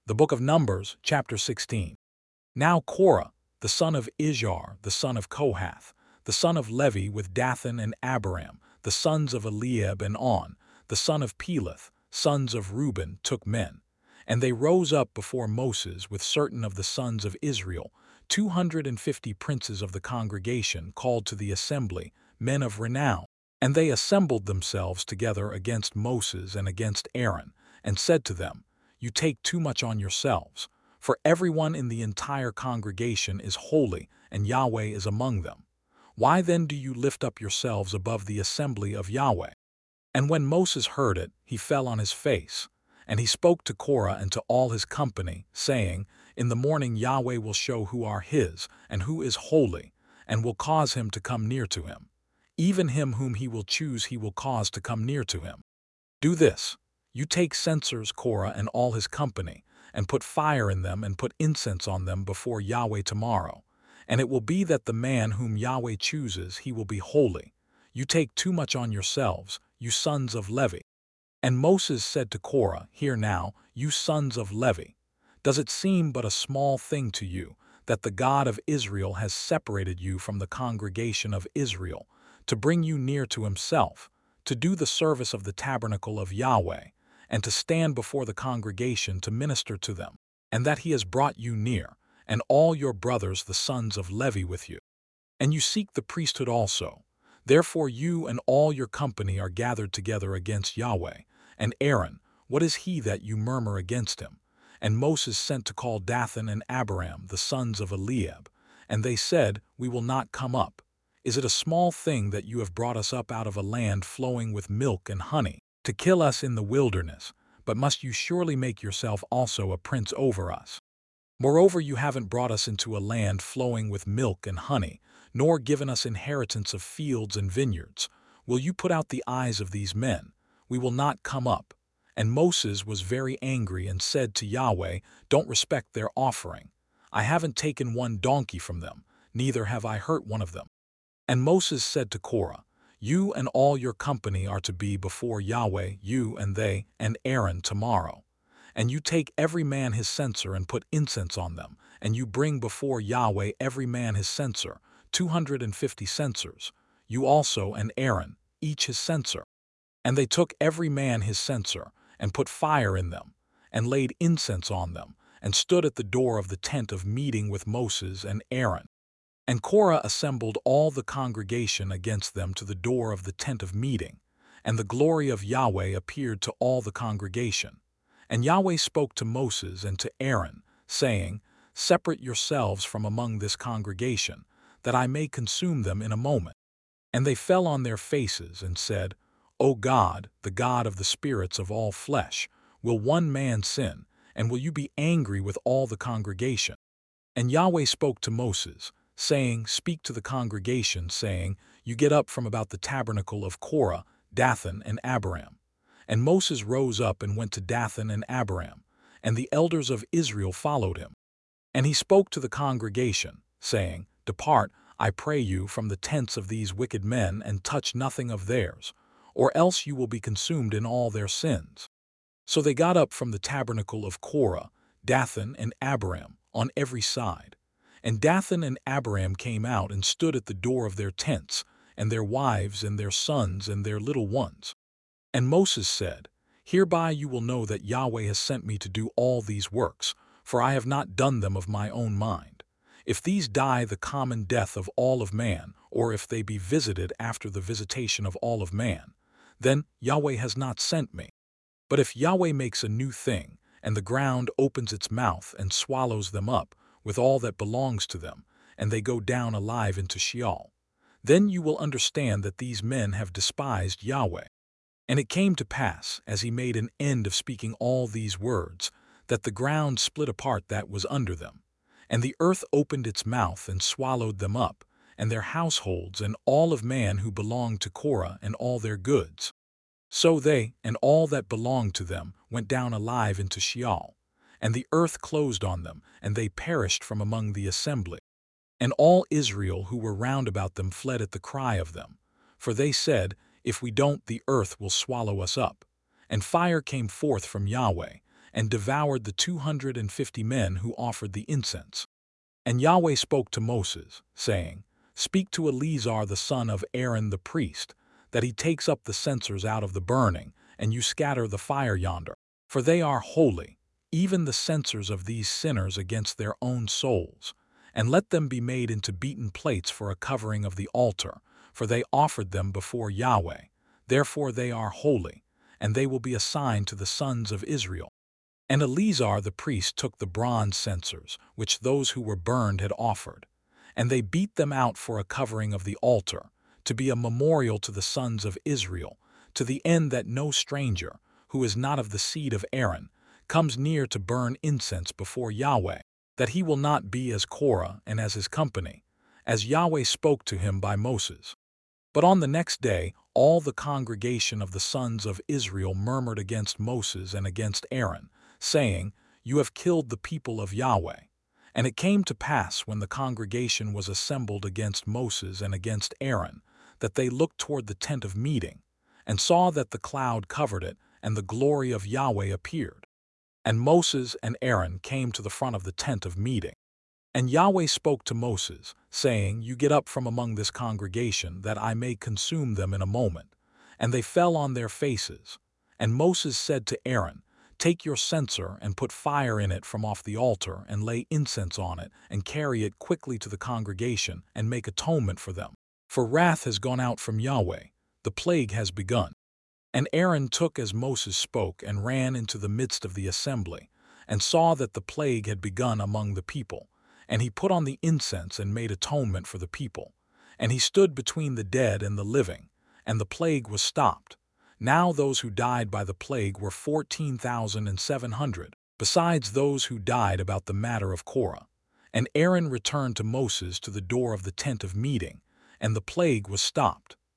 The book of Numbers, chapter 16. Now Korah, the son of Izhar, the son of Kohath, the son of Levi with Dathan and Abiram, the sons of Eliab and On, the son of Peleth, sons of Reuben, took men. And they rose up before Moses with certain of the sons of Israel, 250 princes of the congregation called to the assembly, men of renown. And they assembled themselves together against Moses and against Aaron, and said to them, You take too much on yourselves, for everyone in the entire congregation is holy, and Yahweh is among them. Why then do you lift up yourselves above the assembly of Yahweh? And when Moses heard it, he fell on his face. And he spoke to Korah and to all his company, saying, In the morning Yahweh will show who are his, and who is holy, and will cause him to come near to him. Even him whom he will choose he will cause to come near to him. Do this, you take censers, Korah and all his company, and put fire in them and put incense on them before Yahweh tomorrow. And it will be that the man whom Yahweh chooses he will be holy. You take too much on yourselves, you sons of Levi. And Moses said to Korah, Hear now, you sons of Levi. Does it seem but a small thing to you that the God of Israel has separated you from the congregation of Israel, to bring you near to himself, to do the service of the tabernacle of Yahweh, and to stand before the congregation to minister to them, and that he has brought you near, and all your brothers the sons of Levi with you? And you seek the priesthood also. Therefore you and all your company are gathered together against Yahweh. And Aaron, what is he that you murmur against him? And Moses sent to call Dathan and Abiram, the sons of Eliab. And they said, We will not come up. Is it a small thing that you have brought us up out of a land flowing with milk and honey, to kill us in the wilderness? But must you surely make yourself also a prince over us? Moreover, you haven't brought us into a land flowing with milk and honey, nor given us inheritance of fields and vineyards. Will you put out the eyes of these men? We will not come up. And Moses was very angry and said to Yahweh, Don't respect their offering. I haven't taken one donkey from them, neither have I hurt one of them. And Moses said to Korah, You and all your company are to be before Yahweh, you and they, and Aaron tomorrow. And you take every man his censer and put incense on them, and you bring before Yahweh every man his censer, 250 censers, you also and Aaron, each his censer. And they took every man his censer, and put fire in them, and laid incense on them, and stood at the door of the tent of meeting with Moses and Aaron. And Korah assembled all the congregation against them to the door of the tent of meeting, and the glory of Yahweh appeared to all the congregation. And Yahweh spoke to Moses and to Aaron, saying, Separate yourselves from among this congregation, that I may consume them in a moment. And they fell on their faces and said, O God, the God of the spirits of all flesh, will one man sin, and will you be angry with all the congregation? And Yahweh spoke to Moses, saying, Speak to the congregation, saying, You get up from about the tabernacle of Korah, Dathan, and Abiram. And Moses rose up and went to Dathan and Abiram, and the elders of Israel followed him. And he spoke to the congregation, saying, Depart, I pray you, from the tents of these wicked men, and touch nothing of theirs, or else you will be consumed in all their sins. So they got up from the tabernacle of Korah, Dathan, and Abiram, on every side. And Dathan and Abiram came out and stood at the door of their tents, and their wives and their sons and their little ones. And Moses said, Hereby you will know that Yahweh has sent me to do all these works, for I have not done them of my own mind. If these die the common death of all of man, or if they be visited after the visitation of all of man, then Yahweh has not sent me. But if Yahweh makes a new thing, and the ground opens its mouth and swallows them up, with all that belongs to them, and they go down alive into Sheol, then you will understand that these men have despised Yahweh. And it came to pass, as he made an end of speaking all these words, that the ground split apart that was under them, and the earth opened its mouth and swallowed them up, and their households, and all of man who belonged to Korah, and all their goods. So they, and all that belonged to them, went down alive into Sheol, and the earth closed on them, and they perished from among the assembly. And all Israel who were round about them fled at the cry of them, for they said, If we don't, the earth will swallow us up. And fire came forth from Yahweh, and devoured the 250 men who offered the incense. And Yahweh spoke to Moses, saying, Speak to Eleazar the son of Aaron the priest, that he takes up the censers out of the burning, and you scatter the fire yonder. For they are holy, even the censers of these sinners against their own souls. And let them be made into beaten plates for a covering of the altar, for they offered them before Yahweh. Therefore they are holy, and they will be a sign to the sons of Israel. And Eleazar the priest took the bronze censers, which those who were burned had offered, and they beat them out for a covering of the altar, to be a memorial to the sons of Israel, to the end that no stranger, who is not of the seed of Aaron, comes near to burn incense before Yahweh, that he will not be as Korah and as his company, as Yahweh spoke to him by Moses. But on the next day all the congregation of the sons of Israel murmured against Moses and against Aaron, saying, You have killed the people of Yahweh. And it came to pass when the congregation was assembled against Moses and against Aaron, that they looked toward the tent of meeting, and saw that the cloud covered it, and the glory of Yahweh appeared. And Moses and Aaron came to the front of the tent of meeting. And Yahweh spoke to Moses, saying, You get up from among this congregation, that I may consume them in a moment. And they fell on their faces. And Moses said to Aaron, Take your censer and put fire in it from off the altar, and lay incense on it, and carry it quickly to the congregation, and make atonement for them. For wrath has gone out from Yahweh, the plague has begun. And Aaron took as Moses spoke, and ran into the midst of the assembly, and saw that the plague had begun among the people. And he put on the incense and made atonement for the people. And he stood between the dead and the living, and the plague was stopped. Now those who died by the plague were 14,700, besides those who died about the matter of Korah. And Aaron returned to Moses to the door of the tent of meeting, and the plague was stopped.